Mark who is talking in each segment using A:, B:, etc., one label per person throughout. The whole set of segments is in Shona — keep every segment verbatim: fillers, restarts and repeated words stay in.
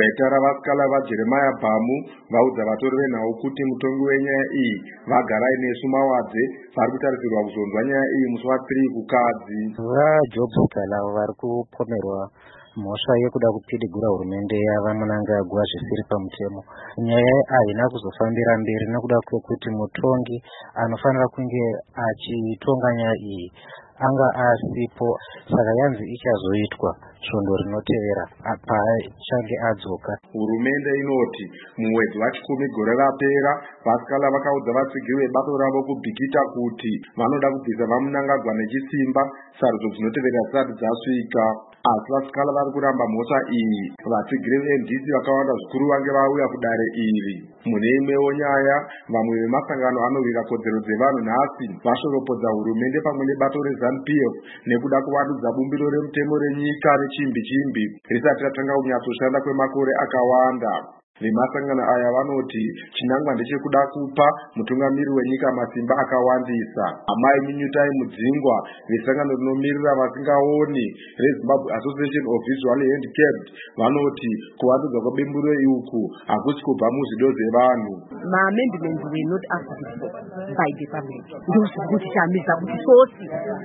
A: Gwaitara vasikala vaJeremiah Bhamu vaudza vatori venhau kuti mutongi wenyaya iyi vagarai nesu mawadze vari kutarisirwa kuzonzwa nyaya iyi musi wathiri kukadzi.
B: VaJob Kalawo vari kupomerwa mhosva yekuda kupidigura hurumende yavaMunangagwa zvisiri pamutemo. Nyaya haina kuzofambira mberi nekuda kwekuti mutongi anofanira kunge achitonga nyaya iyi anga asipo, saka yanzi ichazoitwa svondo rinotevera paachange adzoka.
A: Hurumende inoti mumwedzi wachikumi gore rapera vasikala vakaudza vatsigiri vebato ravo kubhikita kuti vanoda kubvisa vaMunangagwa nechisimba sarudzo dzinotevera dzisati dzasvika. Asi vasikala vari kuramba mhosva iyi. Vatsigiri veNDC vakawanda zvikuru vange vauya kudare iri. Mune imwewo nyaya, vamwe vemasangano anorwira kodzero dzevanhu nhasi vashoropodza hurumende pamwe nebato reZANU-P F nekuda kuvandudza bumbiro remutemo renyika rechimbi chimbi risati ratanga kunyatsoshanda kwemakore akawanda. Vemasangano aya vanoti chinangwa ndechekuda kupa mutungamiri wenyika masimba akawandisa. Amai Minutai Mudzingwa vesangano rinomirira vasingaoni reZimbabwe Association of Visually Handicapped vanoti kuvandudzwa kwebumbiro uku hakusi kubva muzvido zvevanhu.
C: Ma-amendments were not asked for by the public. Ndozviri kuti chamisa kuti sosi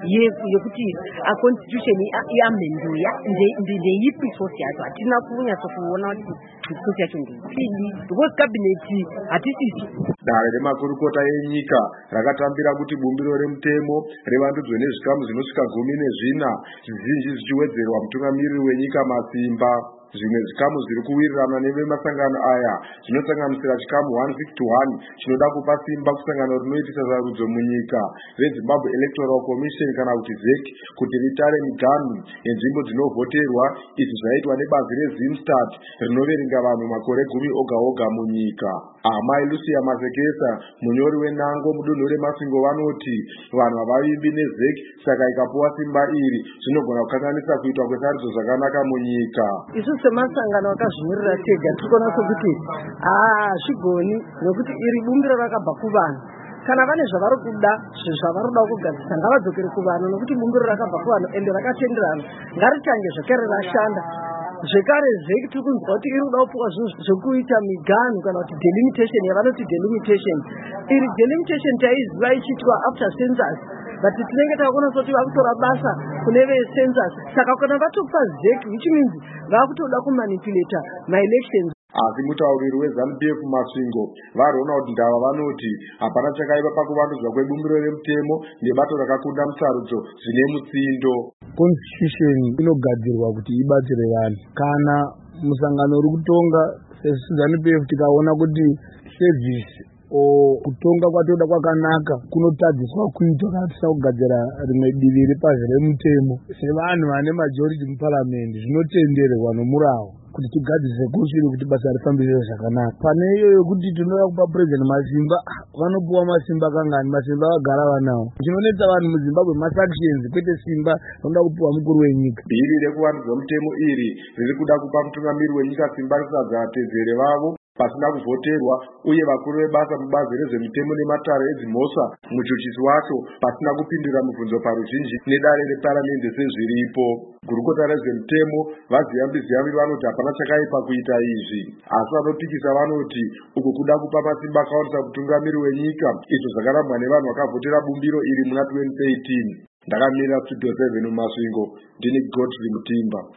C: yekuti a constitution iamendwe ndeipi sosi yacho hatina kunyatso kuona kuti sosi yacho ndei. Because cabinet hatisisi.
A: Dare remakurukota yenyika rakatambira kuti bumbiro remutemo revandudzwe nezvikamu zvinosvika gumi nezvina zvizhinji zvichiwedzerwa mutungamiriri wenyika masimba. Zvimwe zvikamu zviri kuwirirana nevemasangano aya zvinosanganisira chikamu one fifty-one chinoda kupa simba kusangano rinoitisa sarudzo munyika reZimbabwe Electoral Commission kana kuti Z E C kuti ritare miganhu yenzvimbo dzinovhoterwa. Izvi zvaitwa nebazi reZimstat rinoverenga vanhu makore gumi oga oga munyika. Amai Lucia Masekesa munyori wenango mudunhu reMasvingo vanoti vanhu havavimbi neZ E C, saka ikapuwa simba iri zvinogona kukanganisa kuitwa kwesarudzo zvakanaka munyika.
C: Semasangano akazvimirira tega tikuona sokuti hazvigoni nekuti iri bumbiro rakabva kuvanhu. Kana vane zvavari kuda zvavari kuda kugadzisa ngavadzokere kuvanhu nekuti bumbiro rakabva kuvanhu ende rakatenderana ngaritange zvekare rashanda. Zvekare Z E C tiri kunzwa kuti iri kuda kupuwa zvinhu zvekuita miganhu kana kuti delimitation yavanoti delimitation. Iri delimitation taiziva ichiitwa after census, but tinenge takuona kuti vakutora basa kune vecensus. Saka kana vatopa Z E C which means vakutoda kumanipulata my-elections.
A: Asi mutauriri weZANU-P F Masvingo variona kuti ndava vanoti hapana chakaipa pakuvandudzwa kwebumbiro remutemo nebato rakakunda musarudzo zvine mutsindo.
D: Constitution inogadzirwa kuti ibatsire vanhu. Kana musangano uri kutonga seZANU-P F tikaona kuti service o kutonga kwatoda kwakanaka kunotadziswa kuitwa kana tisina kugadzira rimwe divi ripazi remutemo sevanhu vane majority muparamendi zvinotenderwa nomuravo kuti tigadzise kusiri kuti basa rifambire zvakanaka. Pane iyoyo kuti tinoda kupa president masimba, vanopuwa masimba kangani? Masimba vagara vanawo. Chinonetsa vanhu muZimbabwe masanctions kwete simba vanoda kupuwa mukuru wenyika.
A: Bhiri rekuvandudzwa mutemo iri riri kuda kupa mutungamiri wenyika simba risati vatedzere vavo pasina kuvhoterwa uye vakuru vebasa mubazi rezvemitemo nematare edzimhosva muchuchisi wacho pasina kupindura mibvunzo paruzhinji nedare reparamende sezviripo. Gurukota rezvemitemo vaZiyambi Ziyambi vanoti hapana chakaipa kuita izvi, asi vanopikisa vanoti uku kuda kupa masimba akawandisa mutungamiri wenyika izvo zvakarambwa nevanhu vakavhotera bumbiro iri muna twenty eighteen. Ndakamirira Studio seven muMasvingo, ndini Godfrey Mutimba.